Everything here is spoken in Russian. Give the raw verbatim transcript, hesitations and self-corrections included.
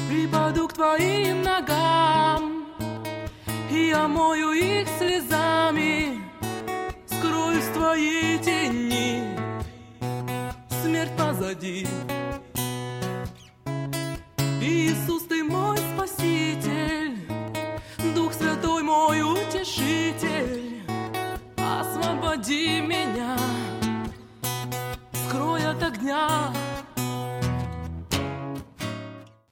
припаду к твоим ногам и омою их слезами, скроюсь в твоей тени, смерть позади. Иисус, ты мой Спаситель, Дух Святой мой Утешитель, освободи меня, скрой от огня.